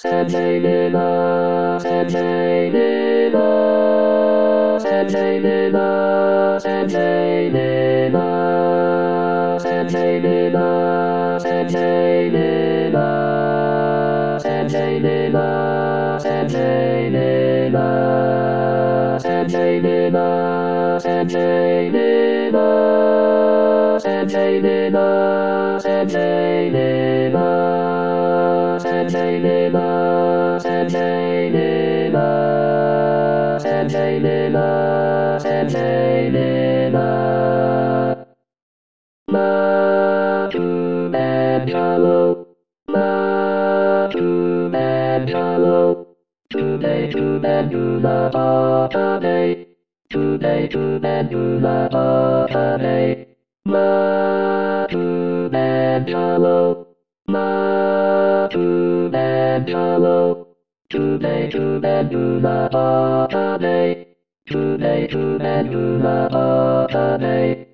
Sanjaynina, Sanjaynina, Sanjaynina, Sanjaynina, Sanjaynina, Sanjaynina, Sanjaynina, Sanjaynina, Sanjaynina, Sanjaynina, Sanjaynina, Sanjaynina, Sanjaynina, Sanjaynina, Sanjaynina, Sanjaynina. Matumanjalo, Matumanjalo. Today to Mandula Botany. Today to Mandula Botany. Matumanjalo, Matumanjalo. Today to Mandula Botany. Today to Mandula Botany.